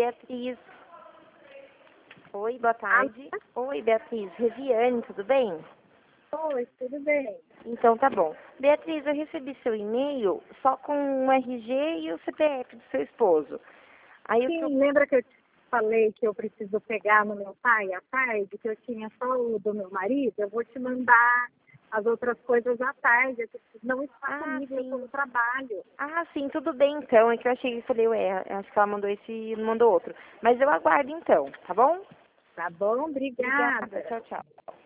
Beatriz. Oi, boa tarde. Oi, Beatriz. Reviane, tudo bem? Oi, tudo bem? Então tá bom. Beatriz, eu recebi seu e-mail só com o RG e o CPF do seu esposo. Aí Sim, lembra que eu te falei que eu preciso pegar no meu pai à tarde, que eu tinha só o do meu marido? Eu vou te mandar as outras coisas à tarde. Não está comigo, eu estou no trabalho. Ah, sim, tudo bem então. É que eu achei, falei, ué, acho que ela mandou esse e não mandou outro. Mas eu aguardo então, tá bom? Tá bom? Obrigada. Obrigada. Tchau, tchau.